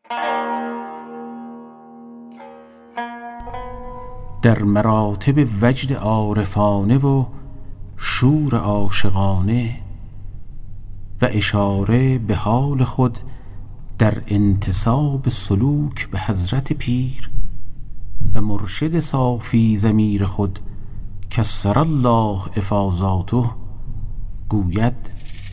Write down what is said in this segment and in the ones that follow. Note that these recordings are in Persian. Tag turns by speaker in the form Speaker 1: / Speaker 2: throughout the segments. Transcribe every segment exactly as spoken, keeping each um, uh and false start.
Speaker 1: در مراتب وجد عارفانه و شور عاشقانه و اشاره به حال خود در انتساب سلوک به حضرت پیر و مرشد صافی ضمیر خود کسر الله افاضاته گوید: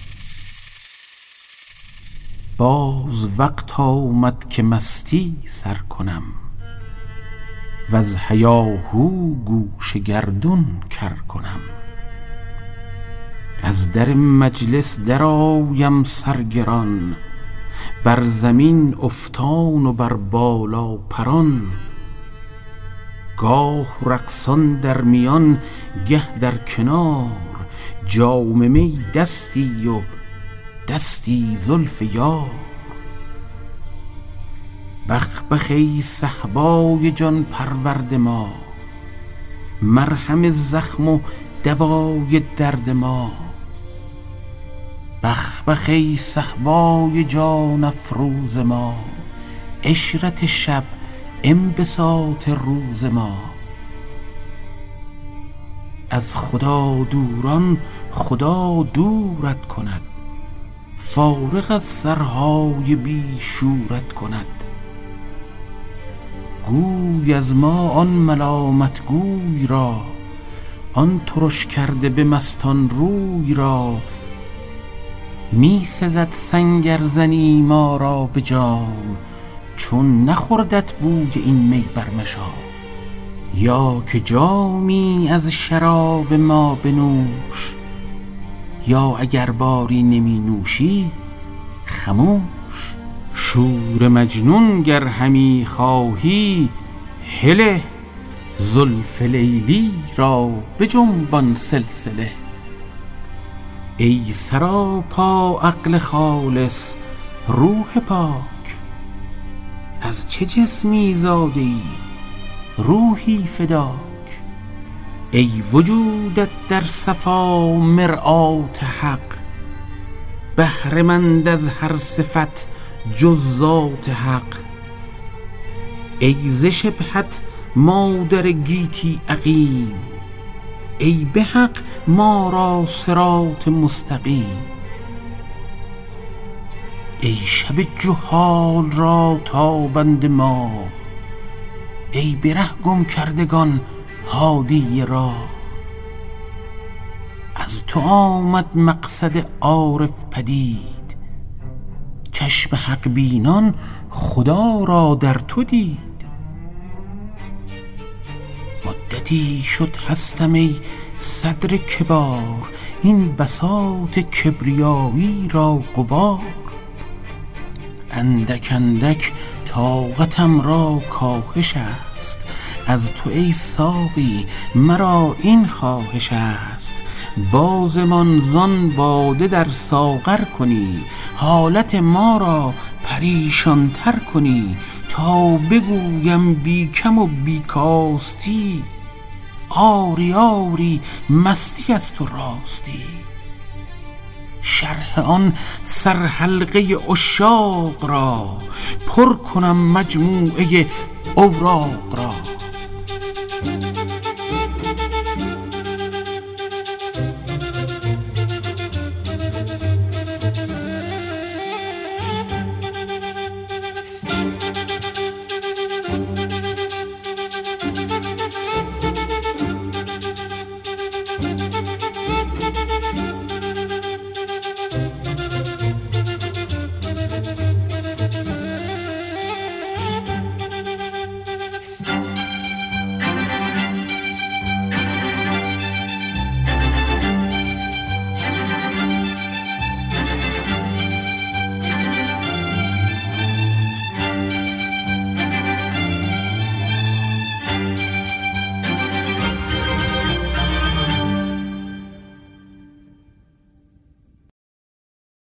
Speaker 1: باز وقت آمد که مستی سر کنم و از هیاهو گوش گردون کر کنم. از در مجلس درآیم سرگران، بر زمین افتان و بر بالا پران. گاه رقصان در میان گه در کنار، جام می دستی و دستی زلف یار. بخ بخ ای صهبای جان پرورد ما، مرهم زخم و دوای درد ما. بخ بخ ای صهبای جان افروز ما، عشرت شب انبساط روز ما. از خدا دوران خدا دورت کند، فارغ از سرهای بی شورت کند. گوی از ما آن ملامت گوی را، آن ترش کرده به مستان روی را. می سزد سنگرزنی ما را به جام، چون نخوردت بوی این می برمشام. یا که جامی از شراب ما بنوش، یا اگر باری نمی نوشی خموش. شور مجنون گر همی خواهی هله، زلف لیلی را بجنبان سلسله. ای سراپا عقل خالص روح پاک، از چه جسمی زاده ای روحی فداک. ای وجودت در صفا مرآت حق، بهره‌مند از هر صفت جز ذات حق. ای ز شبهت مادر گیتی عقیم، ای به حق ما را صراط مستقیم. ای شب جهال را تابنده ماه، ای به ره گم کردگان هادی راه. از تو آمد مقصد عارف پدید، چشم حق بینان خدا را در تو دید. مدتی شد هستم ای صدر کبار، این بساط کبریایی را غبار. اندک اندک طاقتم را کاهش است، از تو ای ساقی مرا این خواهش است. بازمان زان باده در ساغر کنی، حالت ما را پریشان تر کنی. تا بگویم بی کم و بی کاستی، آری آری مستی از تو راستی. شرح آن سرحلقه عشاق را، پر کنم مجموعه اوراق را.